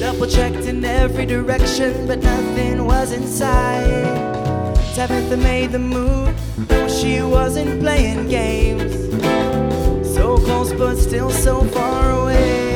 Double checked in every direction, but nothing was in sight. Tabitha made the move, though she wasn't playing games. So close but still so far away.